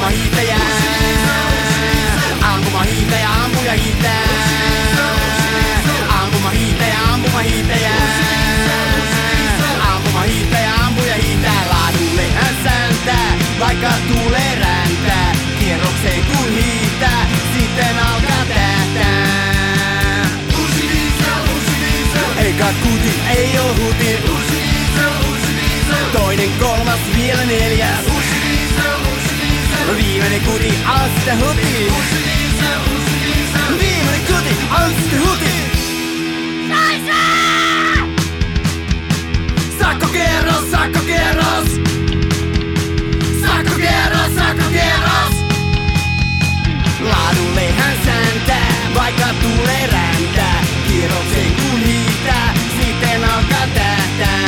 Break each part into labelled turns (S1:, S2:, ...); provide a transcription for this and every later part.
S1: Ampumahiihtäjä, ampumahiihtäjä, ampuja hiihtää. Ampumahiihtäjä, ampumahiihtäjä, ampumahiihtäjä, ampuja hiihtää. Laadulle hän sääntää, vaikka tuulee räntää. Kierrokseen kun hiihtää, sitten alkaa tähtää. Eka kuti, ei oo huti. Toinen, kolmas, vielä neljäs. Viimeinen kuti, on sitten huti. Viimeinen kuti, on sitten huti. Sakkokierros, sakkokierros. Sakkokierros, sakkokierros. Laadulle hän sääntää, vaikka tulee räntää. Kierrokseen kun hiihtää, sitten alkaa tähtää.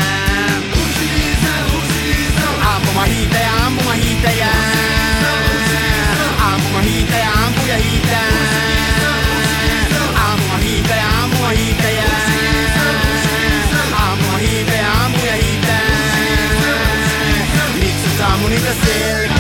S1: Ampumahiihtäjä, ampumahiihtäjä. Ampumahiihtäjä, ampuja hiihtää. Ampumahiihtäjä, ampumahiihtäjä. Ampumahiihtäjä, ampuja hiihtää. Miksi sammu niitä selkää?